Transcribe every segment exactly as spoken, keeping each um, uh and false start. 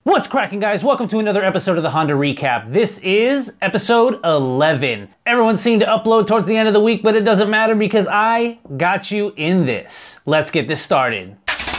What's cracking, guys? Welcome to another episode of the Honda Recap. This is episode eleven. Everyone seemed to upload towards the end of the week, but it doesn't matter because I got you in this. Let's get this started.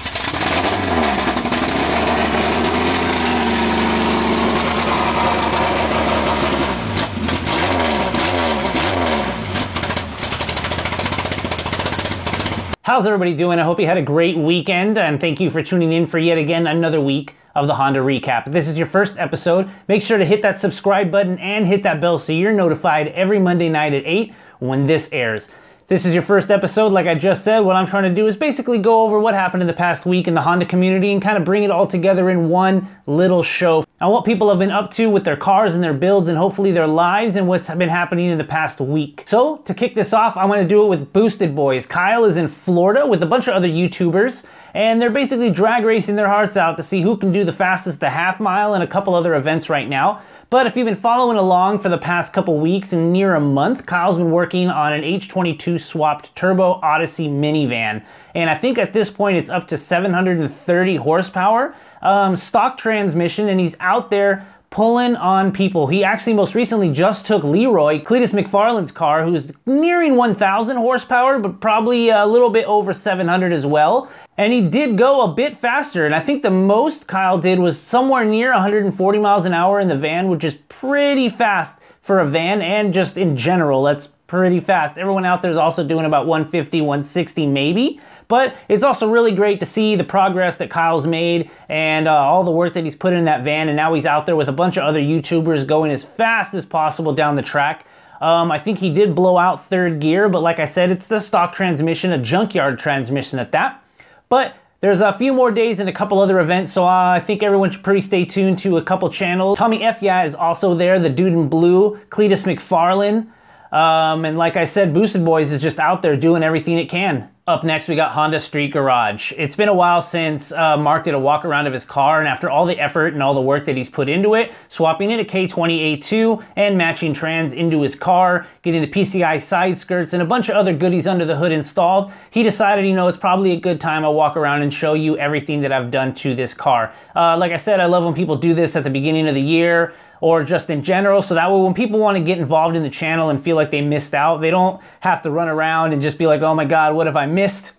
How's everybody doing? I hope you had a great weekend, and thank you for tuning in for yet again another week of the Honda Recap. If this is your first episode, make sure to hit that subscribe button and hit that bell so you're notified every Monday night at eight when this airs. If this is your first episode, like I just said, what I'm trying to do is basically go over what happened in the past week in the Honda community and kind of bring it all together in one little show on what people have been up to with their cars and their builds and hopefully their lives and what's been happening in the past week. So to kick this off, I want to do it with Boosted Boys. Kyle is in Florida with a bunch of other YouTubers, and they're basically drag racing their hearts out to see who can do the fastest the half mile and a couple other events right now. But if you've been following along for the past couple weeks and near a month, Kyle's been working on an H twenty-two swapped Turbo Odyssey minivan. And I think at this point it's up to seven hundred thirty horsepower, um, stock transmission, and he's out there pulling on people. He actually most recently just took Leroy, Cletus McFarland's car, who's nearing one thousand horsepower, but probably a little bit over seven hundred as well. And he did go a bit faster, and I think the most Kyle did was somewhere near one hundred forty miles an hour in the van, which is pretty fast for a van, and just in general, that's pretty fast. Everyone out there is also doing about one fifty, one sixty maybe, but it's also really great to see the progress that Kyle's made and uh, all the work that he's put in that van, and now he's out there with a bunch of other YouTubers going as fast as possible down the track. Um, I think he did blow out third gear, but like I said, it's the stock transmission, a junkyard transmission at that. But there's a few more days and a couple other events, so uh, I think everyone should pretty stay tuned to a couple channels. Tommy F. Yeah is also there, the dude in blue, Cletus McFarland. Um, and like I said, Boosted Boys is just out there doing everything it can. Up next, we got Honda Street Garage. It's been a while since uh, Mark did a walk around of his car, and after all the effort and all the work that he's put into it, swapping in a K twenty A two and matching trans into his car, getting the P C I side skirts and a bunch of other goodies under the hood installed, he decided, you know, it's probably a good time I'll walk around and show you everything that I've done to this car. Uh, like I said, I love when people do this at the beginning of the year, or just in general, so that way when people want to get involved in the channel and feel like they missed out, they don't have to run around and just be like, oh my god, what have I missed?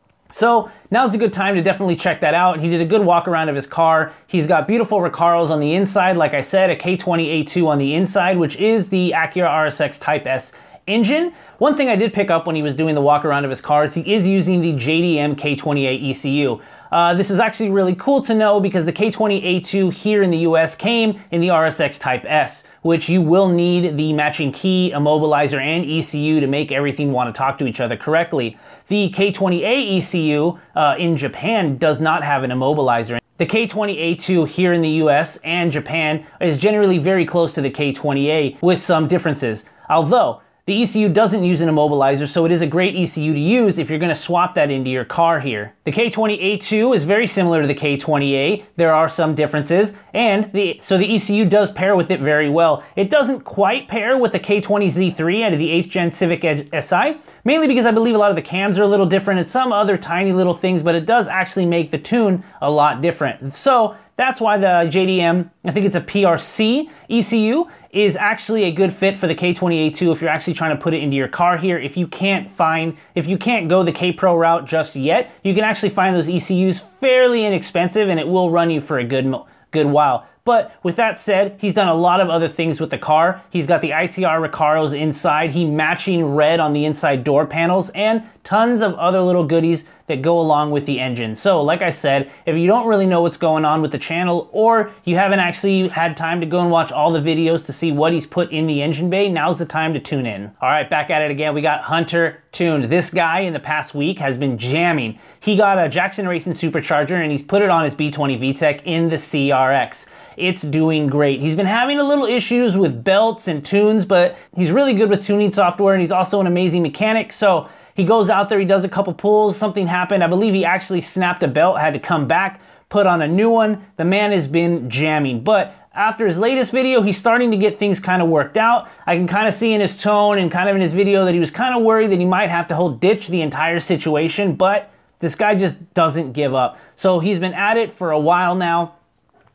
So now's a good time to definitely check that out. He did a good walk around of his car. He's got beautiful Recaros on the inside, like I said, a K twenty A two on the inside, which is the Acura R S X Type S engine. One thing I did pick up when he was doing the walk around of his car is he is using the J D M K twenty-eight E C U. Uh, this is actually really cool to know because the K twenty A two here in the U S came in the R S X Type S, which you will need the matching key, immobilizer, and E C U to make everything want to talk to each other correctly. The K twenty A E C U uh, in Japan does not have an immobilizer. The K twenty A two here in the U S and Japan is generally very close to the K twenty A with some differences. Although, the E C U doesn't use an immobilizer, so it is a great E C U to use if you're going to swap that into your car here. The K twenty A two is very similar to the K twenty A. There are some differences, and the, so the E C U does pair with it very well. It doesn't quite pair with the K twenty Z three out of the eighth gen Civic Edge S I, mainly because I believe a lot of the cams are a little different and some other tiny little things, but it does actually make the tune a lot different. So that's why the J D M, I think it's a P R C E C U, is actually a good fit for the K twenty A two if you're actually trying to put it into your car here. If you can't find, if you can't go the K-Pro route just yet, you can actually find those E C Us fairly inexpensive and it will run you for a good, good while. But with that said, he's done a lot of other things with the car. He's got the I T R Recaros inside, he matching red on the inside door panels, and tons of other little goodies that go along with the engine. So like I said, if you don't really know what's going on with the channel, or you haven't actually had time to go and watch all the videos to see what he's put in the engine bay, now's the time to tune in. All right, back at it again. We got Hunter Tuned. This guy in the past week has been jamming. He got a Jackson Racing supercharger and he's put it on his B twenty V TEC in the C R X. It's doing great. He's been having a little issues with belts and tunes, but he's really good with tuning software, and he's also an amazing mechanic. So he goes out there, he does a couple pulls, something happened. I believe he actually snapped a belt, had to come back, put on a new one. The man has been jamming, but after his latest video, he's starting to get things kind of worked out. I can kind of see in his tone and kind of in his video that he was kind of worried that he might have to whole ditch the entire situation, but this guy just doesn't give up. So he's been at it for a while now.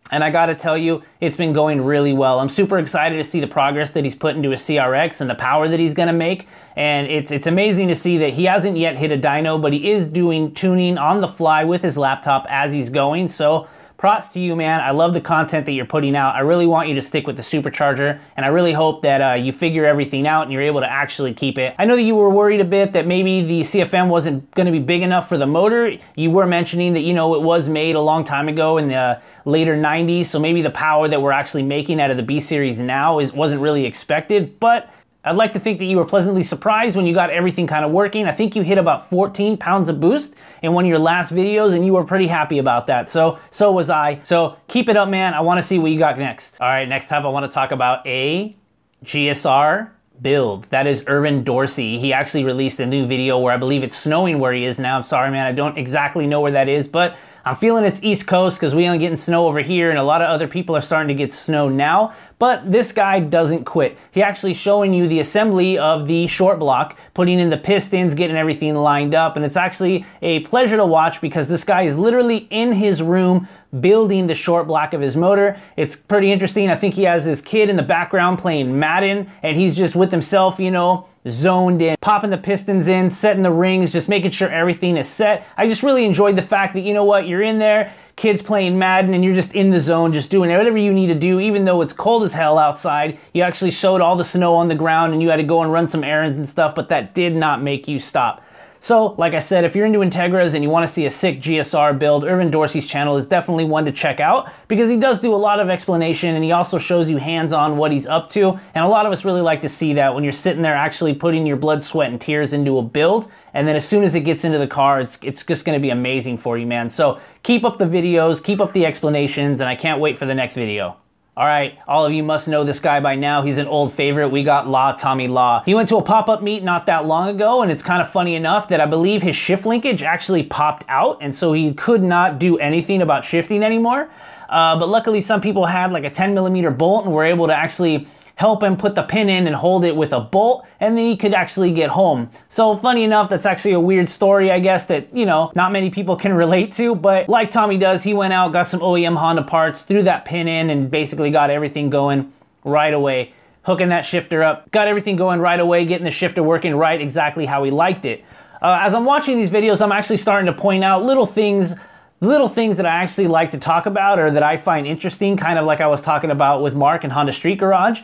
And I gotta tell you, it's been going really well. I'm super excited to see the progress that he's put into his C R X and the power that he's gonna make. And it's it's amazing to see that he hasn't yet hit a dyno, but he is doing tuning on the fly with his laptop as he's going. So props to you, man. I love the content that you're putting out. I really want you to stick with the supercharger, and I really hope that uh, you figure everything out and you're able to actually keep it. I know that you were worried a bit that maybe the C F M wasn't going to be big enough for the motor. You were mentioning that, you know, it was made a long time ago in the later nineties, so maybe the power that we're actually making out of the B series now is, wasn't really expected, but I'd like to think that you were pleasantly surprised when you got everything kind of working. I think you hit about fourteen pounds of boost in one of your last videos, and you were pretty happy about that. So, so was I. So keep it up, man. I want to see what you got next. All right, next up I want to talk about a G S R build. That is Irvin Dorsey. He actually released a new video where I believe it's snowing where he is now. I'm sorry, man. I don't exactly know where that is, but I'm feeling it's East Coast because we aren't getting snow over here, and a lot of other people are starting to get snow now. But this guy doesn't quit. He actually showing you the assembly of the short block, putting in the pistons, getting everything lined up, and it's actually a pleasure to watch because this guy is literally in his room building the short block of his motor. It's pretty interesting. I think he has his kid in the background playing Madden, and he's just with himself, you know, zoned in, popping the pistons in, setting the rings, just making sure everything is set. I just really enjoyed the fact that, you know what, you're in there, kids playing Madden, and you're just in the zone, just doing whatever you need to do, even though it's cold as hell outside. You actually showed all the snow on the ground, and you had to go and run some errands and stuff, but that did not make you stop. So, like I said, if you're into Integras and you want to see a sick G S R build, Irvin Dorsey's channel is definitely one to check out because he does do a lot of explanation, and he also shows you hands-on what he's up to. And a lot of us really like to see that when you're sitting there actually putting your blood, sweat, and tears into a build. And then as soon as it gets into the car, it's, it's just going to be amazing for you, man. So keep up the videos, keep up the explanations, and I can't wait for the next video. All right, all of you must know this guy by now. He's an old favorite. We got Law, Tommy Law. He went to a pop-up meet not that long ago, and it's kind of funny enough that I believe his shift linkage actually popped out, and so he could not do anything about shifting anymore. Uh, but luckily, some people had like a ten millimeter bolt and were able to actually help him put the pin in and hold it with a bolt, and then he could actually get home. So funny enough, that's actually a weird story, I guess, that, you know, not many people can relate to, but like Tommy does, he went out, got some O E M Honda parts, threw that pin in, and basically got everything going right away. Hooking that shifter up, got everything going right away, getting the shifter working right exactly how he liked it. Uh, as I'm watching these videos, I'm actually starting to point out little things little things that I actually like to talk about or that I find interesting, kind of like I was talking about with Mark and Honda Street Garage.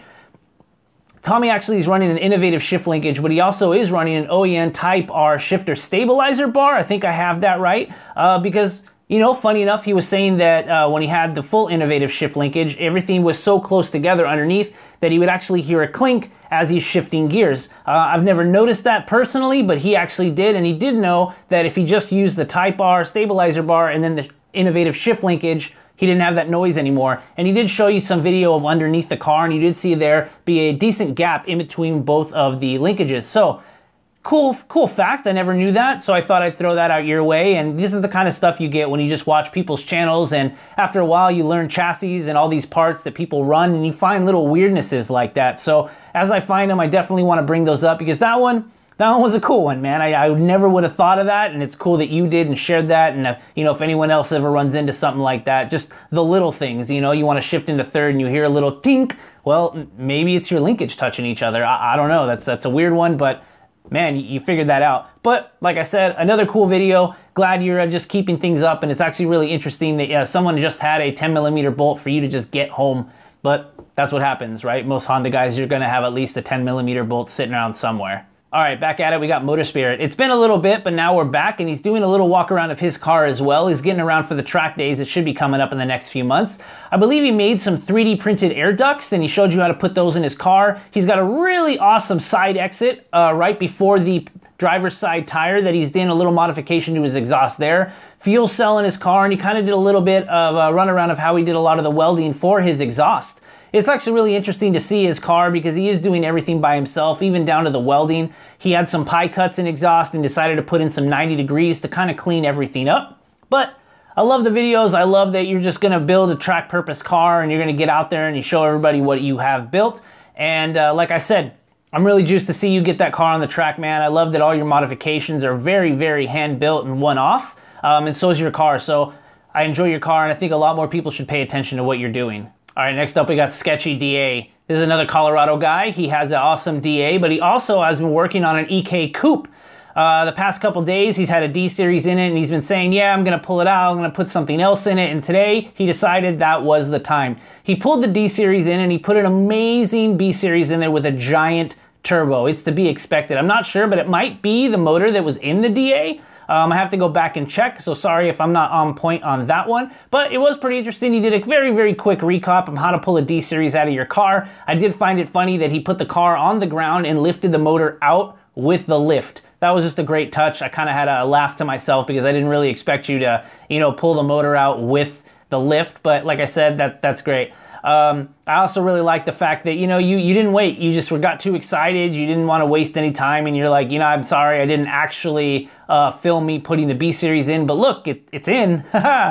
Tommy actually is running an innovative shift linkage, but he also is running an O E M Type R shifter stabilizer bar. I think I have that right, uh, because, you know, funny enough, he was saying that uh, when he had the full innovative shift linkage, everything was so close together underneath that he would actually hear a clink as he's shifting gears. Uh, I've never noticed that personally, but he actually did, and he did know that if he just used the Type R stabilizer bar and then the innovative shift linkage, he didn't have that noise anymore. And he did show you some video of underneath the car, and you did see there be a decent gap in between both of the linkages. So cool, cool fact. I never knew that, so I thought I'd throw that out your way. And this is the kind of stuff you get when you just watch people's channels, and after a while you learn chassis and all these parts that people run, and you find little weirdnesses like that. So as I find them, I definitely want to bring those up because that one, That one was a cool one, man. I, I never would have thought of that, and it's cool that you did and shared that. And, uh, you know, if anyone else ever runs into something like that, just the little things, you know, you want to shift into third and you hear a little tink, well, maybe it's your linkage touching each other. I, I don't know. That's, that's a weird one, but man, you, you figured that out. But like I said, another cool video. Glad you're uh, just keeping things up, and it's actually really interesting that uh, someone just had a ten millimeter bolt for you to just get home. But that's what happens, right? Most Honda guys, you're going to have at least a ten millimeter bolt sitting around somewhere. All right, back at it, we got Motor Spirit. It's been a little bit, but now we're back, and he's doing a little walk around of his car as well. He's getting around for the track days that should be coming up in the next few months. I believe he made some three D printed air ducts, and he showed you how to put those in his car. He's got a really awesome side exit uh, right before the driver's side tire that he's done a little modification to his exhaust there. Fuel cell in his car, and he kind of did a little bit of a runaround of how he did a lot of the welding for his exhaust. It's actually really interesting to see his car because he is doing everything by himself, even down to the welding. He had some pie cuts in exhaust and decided to put in some ninety degrees to kind of clean everything up. But I love the videos. I love that you're just going to build a track purpose car and you're going to get out there and you show everybody what you have built. And uh, like I said, I'm really juiced to see you get that car on the track, man. I love that all your modifications are very, very hand built and one off. Um, and so is your car. So I enjoy your car, and I think a lot more people should pay attention to what you're doing. All right, next up we got Sketchy D A. This is another Colorado guy. He has an awesome D A, but he also has been working on an E K Coupe. Uh, the past couple days, he's had a D series in it, and he's been saying, yeah, I'm gonna pull it out, I'm gonna put something else in it, and today he decided that was the time. He pulled the D series in, and he put an amazing B series in there with a giant turbo. It's to be expected. I'm not sure, but it might be the motor that was in the D A. Um, I have to go back and check, so sorry if I'm not on point on that one. But it was pretty interesting. He did a very, very quick recap on how to pull a D series out of your car. I did find it funny that he put the car on the ground and lifted the motor out with the lift. That was just a great touch. I kind of had a laugh to myself because I didn't really expect you to, you know, pull the motor out with the lift. But like I said, that that's great. Um, I also really like the fact that, you know, you, you didn't wait. You just got too excited. You didn't want to waste any time. And you're like, you know, I'm sorry, I didn't actually uh, film me putting the B series in. But look, it, it's in.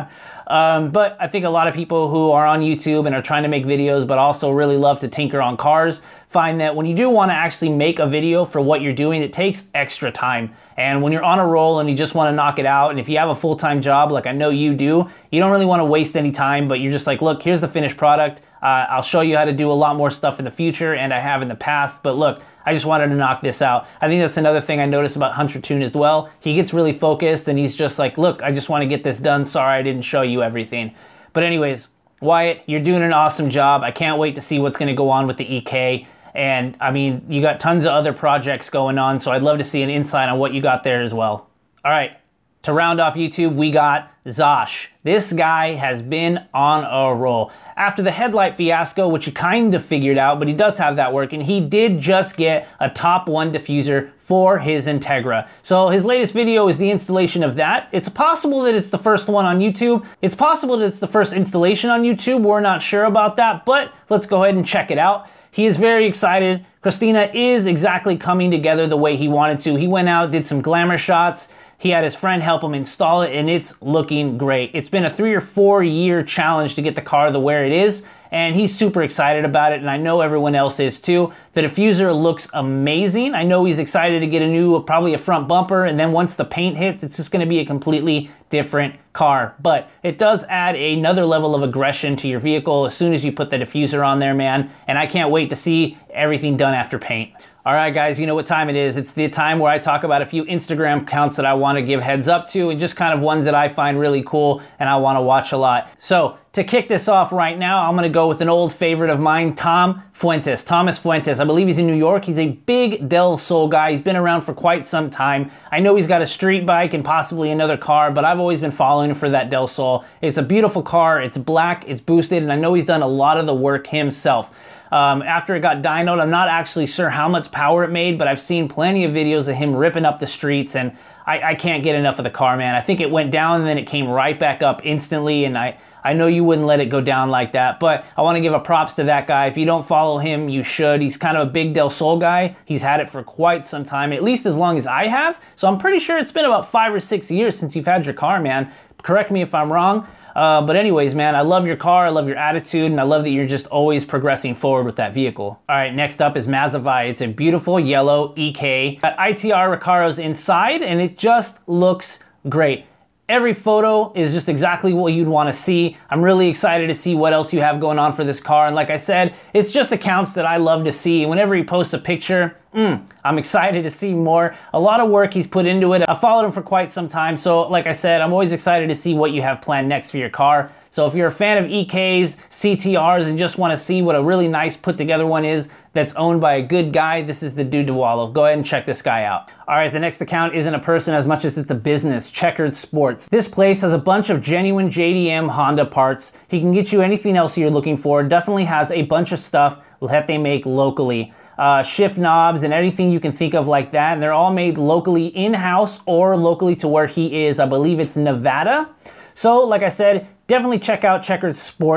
um, but I think a lot of people who are on YouTube and are trying to make videos, but also really love to tinker on cars, find that when you do want to actually make a video for what you're doing, it takes extra time. And when you're on a roll and you just want to knock it out, and if you have a full-time job like I know you do, you don't really want to waste any time, but you're just like, look, here's the finished product. Uh, I'll show you how to do a lot more stuff in the future, and I have in the past, but look, I just wanted to knock this out. I think that's another thing I noticed about Hunter Toon as well. He gets really focused, and he's just like, look, I just want to get this done. Sorry, I didn't show you everything. But anyways, Wyatt, you're doing an awesome job. I can't wait to see what's going to go on with the E K. And I mean, you got tons of other projects going on, so I'd love to see an insight on what you got there as well. All right, to round off YouTube, we got Zosh. This guy has been on a roll. After the headlight fiasco, which he kind of figured out, but he does have that working, he did just get a top one diffuser for his Integra. So his latest video is the installation of that. It's possible that it's the first one on YouTube. It's possible that it's the first installation on YouTube. We're not sure about that, but let's go ahead and check it out. He is very excited. Christina is exactly coming together the way he wanted to. He went out, did some glamour shots. He had his friend help him install it, and it's looking great. It's been a three or four year challenge to get the car to where it is, and he's super excited about it, and I know everyone else is too. The diffuser looks amazing. I know he's excited to get a new, probably a front bumper, and then once the paint hits, it's just gonna be a completely different car. But it does add another level of aggression to your vehicle as soon as you put the diffuser on there, man, and I can't wait to see everything done after paint. All right, guys, you know what time it is. It's the time where I talk about a few Instagram accounts that I want to give heads up to, and just kind of ones that I find really cool and I want to watch a lot. So to kick this off right now, I'm going to go with an old favorite of mine, Tom Fuentes. Thomas Fuentes. I believe he's in New York. He's a big Del Sol guy. He's been around for quite some time. I know he's got a street bike and possibly another car, but I've always been following him for that Del Sol. It's a beautiful car. It's black. It's boosted, and I know he's done a lot of the work himself. Um, after it got dynoed, I'm not actually sure how much power it made, but I've seen plenty of videos of him ripping up the streets, and I, I can't get enough of the car, man. I think it went down and then it came right back up instantly, and I, I know you wouldn't let it go down like that, but I want to give a props to that guy. If you don't follow him, you should. He's kind of a big Del Sol guy. He's had it for quite some time, at least as long as I have, so I'm pretty sure it's been about five or six years since you've had your car, man. Correct me if I'm wrong. Uh, but anyways, man, I love your car, I love your attitude, and I love that you're just always progressing forward with that vehicle. All right, next up is Mazavai. It's a beautiful yellow E K. Got I T R Recaros inside, and it just looks great. Every photo is just exactly what you'd want to see. I'm really excited to see what else you have going on for this car. And like I said, it's just accounts that I love to see. Whenever he posts a picture, mm, I'm excited to see more. A lot of work he's put into it. I've followed him for quite some time. So like I said, I'm always excited to see what you have planned next for your car. So if you're a fan of E Ks, C T Rs, and just want to see what a really nice put together one is that's owned by a good guy, this is the dude to follow. Go ahead and check this guy out. All right, the next account isn't a person as much as it's a business, Checkered Sports. This place has a bunch of genuine J D M Honda parts. He can get you anything else you're looking for. Definitely has a bunch of stuff that they make locally. Uh, shift knobs and anything you can think of like that. And they're all made locally in-house or locally to where he is. I believe it's Nevada. So like I said, definitely check out Checkered Sports.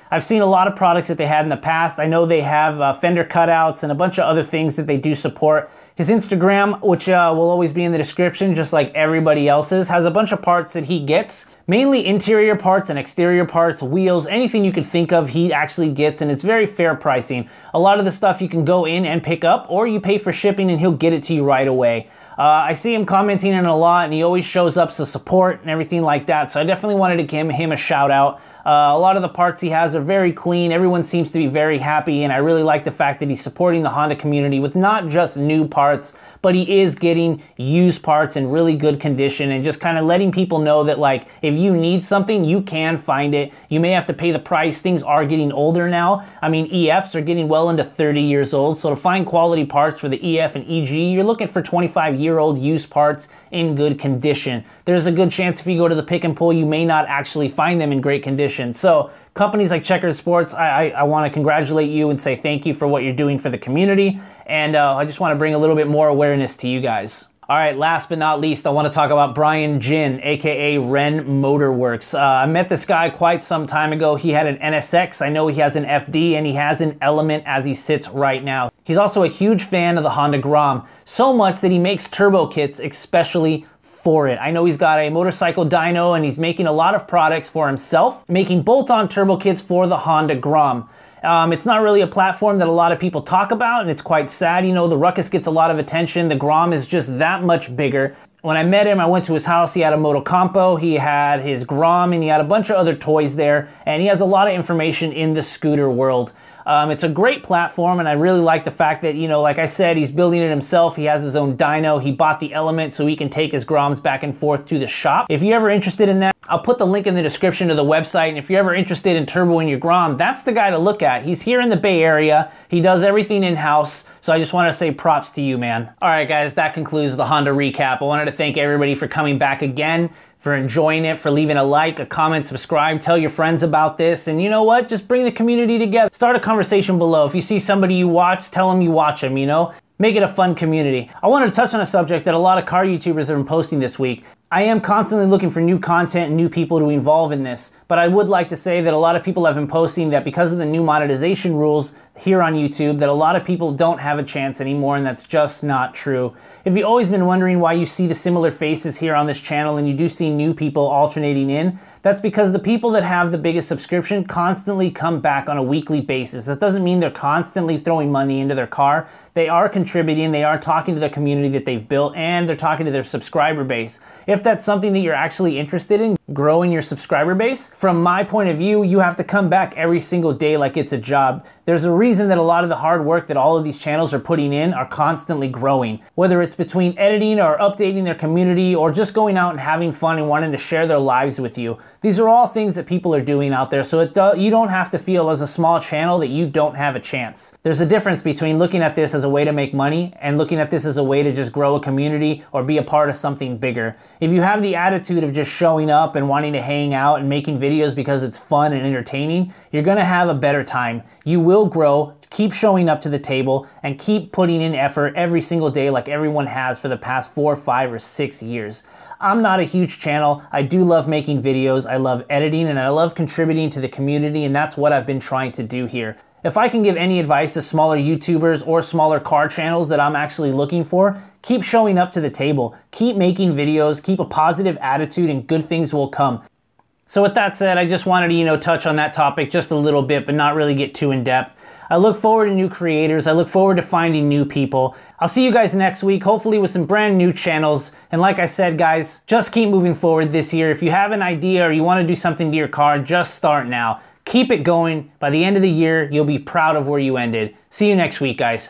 I've seen a lot of products that they had in the past. I know they have uh, fender cutouts and a bunch of other things that they do support. His Instagram, which uh, will always be in the description, just like everybody else's, has a bunch of parts that he gets. Mainly interior parts and exterior parts, wheels, anything you could think of he actually gets, and it's very fair pricing. A lot of the stuff you can go in and pick up, or you pay for shipping and he'll get it to you right away. Uh, I see him commenting on it a lot, and he always shows up to support and everything like that, so I definitely wanted to give him a shout out. Uh, a lot of the parts he has are very clean. Everyone seems to be very happy, and I really like the fact that he's supporting the Honda community with not just new parts, but he is getting used parts in really good condition and just kind of letting people know that, like, if you need something, you can find it. You may have to pay the price. Things are getting older now. I mean, E Fs are getting well into thirty years old, so to find quality parts for the E F and E G, you're looking for twenty-five year old used parts in good condition. There's a good chance if you go to the pick and pull, you may not actually find them in great condition. So companies like Checkers Sports, I, I, I want to congratulate you and say thank you for what you're doing for the community. And uh, I just want to bring a little bit more awareness to you guys. All right, last but not least, I want to talk about Brian Jin, aka Ren Motorworks. Uh, I met this guy quite some time ago. He had an N S X, I know he has an F D, and he has an Element as he sits right now. He's also a huge fan of the Honda Grom, so much that he makes turbo kits especially for it. I know he's got a motorcycle dyno, and he's making a lot of products for himself, making bolt-on turbo kits for the Honda Grom. Um, it's not really a platform that a lot of people talk about, and it's quite sad. You know, the Ruckus gets a lot of attention. The Grom is just that much bigger. When I met him, I went to his house. He had a Motocompo, he had his Grom, and he had a bunch of other toys there, and he has a lot of information in the scooter world. Um, it's a great platform, and I really like the fact that, you know, like I said, he's building it himself. He has his own dyno. He bought the Element so he can take his Groms back and forth to the shop. If you're ever interested in that, I'll put the link in the description to the website, and if you're ever interested in turboing your Grom, that's the guy to look at. He's here in the Bay Area. He does everything in-house, so I just want to say props to you, man. All right, guys, that concludes the Honda recap. I wanted to thank everybody for coming back again, for enjoying it, for leaving a like, a comment, subscribe, tell your friends about this, and you know what? Just bring the community together. Start a conversation below. If you see somebody you watch, tell them you watch them, you know? Make it a fun community. I wanted to touch on a subject that a lot of car YouTubers have been posting this week. I am constantly looking for new content and new people to involve in this, but I would like to say that a lot of people have been posting that because of the new monetization rules here on YouTube, that a lot of people don't have a chance anymore, and that's just not true. If you've always been wondering why you see the similar faces here on this channel and you do see new people alternating in, that's because the people that have the biggest subscription constantly come back on a weekly basis. That doesn't mean they're constantly throwing money into their car. They are contributing, they are talking to the community that they've built, and they're talking to their subscriber base. If that's something that you're actually interested in, growing your subscriber base, from my point of view, you have to come back every single day like it's a job. There's a reason that a lot of the hard work that all of these channels are putting in are constantly growing. Whether it's between editing or updating their community or just going out and having fun and wanting to share their lives with you. These are all things that people are doing out there, so it do, you don't have to feel as a small channel that you don't have a chance. There's a difference between looking at this as a way to make money and looking at this as a way to just grow a community or be a part of something bigger. If you have the attitude of just showing up and wanting to hang out and making videos because it's fun and entertaining, you're gonna have a better time. You will grow. Keep showing up to the table and keep putting in effort every single day like everyone has for the past four, five, or six years. I'm not a huge channel. I do love making videos. I love editing, and I love contributing to the community, and that's what I've been trying to do here. If I can give any advice to smaller YouTubers or smaller car channels that I'm actually looking for, keep showing up to the table. Keep making videos, keep a positive attitude, and good things will come. So with that said, I just wanted to, you know, touch on that topic just a little bit, but not really get too in depth. I look forward to new creators. I look forward to finding new people. I'll see you guys next week, hopefully with some brand new channels. And like I said, guys, just keep moving forward this year. If you have an idea or you want to do something to your car, just start now. Keep it going. By the end of the year, you'll be proud of where you ended. See you next week, guys.